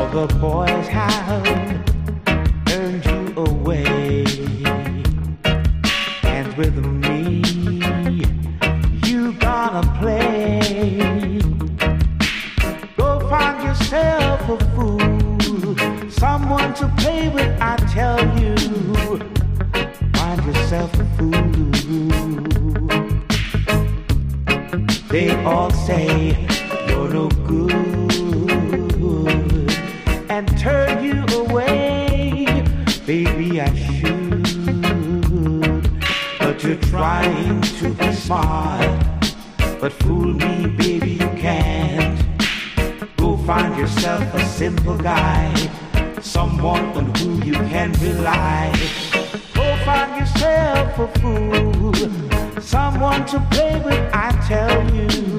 other boys have turned you away, and with me you gonna play. Go find yourself a fool, someone to play with, I tell you. Find yourself a fool. They all say you're no good and turn you away. Baby, I should, but you're trying to be smart. But fool me, baby, you can't. Go find yourself a simple guy, someone on whom you can rely. Go find yourself a fool, someone to play with, I tell you.